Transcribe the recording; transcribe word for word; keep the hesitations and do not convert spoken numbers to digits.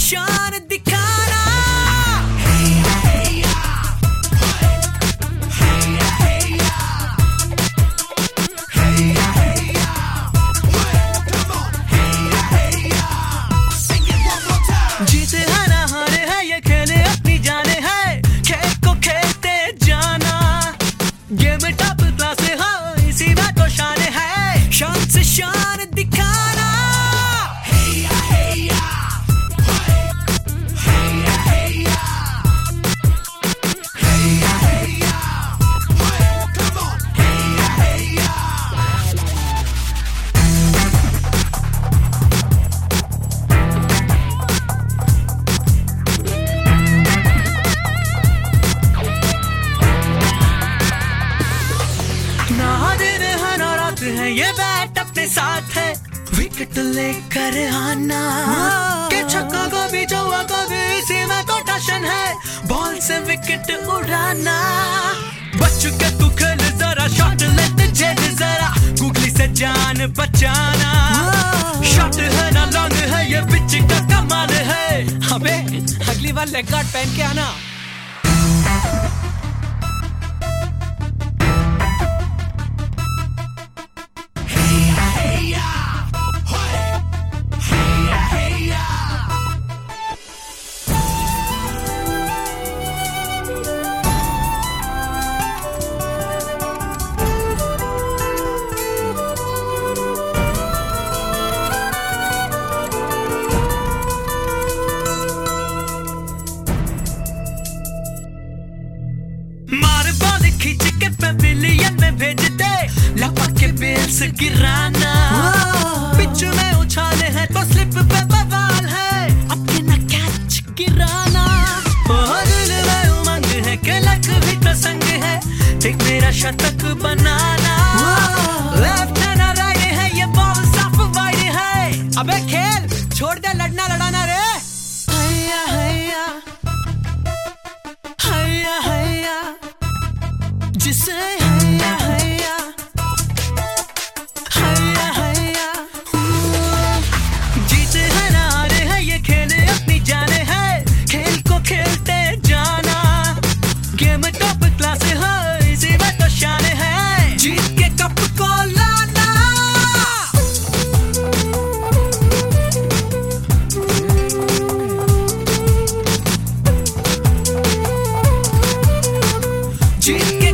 शान दिखाना। जीते है ना हारे है ये खेले अपनी जाने है, खेल को खेलते जाना। गेम टॉप क्लास हो इसी में तो शान है, शान से शान दिखाना। ना दिन है ना रात है ये बैट अपने साथ है, विकेट लेकर आना। के छक्का को भी चौका को भी इसी में तो टशन है, बॉल से विकेट उड़ाना। बच्चों के तू खेल जरा, शॉट लेते जेल जरा, गूगली से जान बचाना। शॉट है ना लॉन्ग है ये पिच का कमाल है, अबे अगली बार लेग गार्ड पहन के आना। मार बॉल खींच के पेविलियन में भेज दे, लपक के बेल्स गिराना। पिच में उछाले हैं तो स्लिप पे बवाल है, अपने न कैच गिराना। दिल में उमंग है कि लक भी तो संग है, देख मेरा शतक बनाना। लेफ्ट है ना राइट है ये बॉल साफ वाइड है, अबे खेल छोड़ दे लड़ना लड़ाना रे। हैया हैया हैया हैया जिसे हैया हैया हैया हैया। जीते है ना हारे है ये खेले अपनी जाने है, खेल को खेलते जाना। गेम टॉप क्लास हो इसी में तो शान है, जीत के कप को लाना। जीत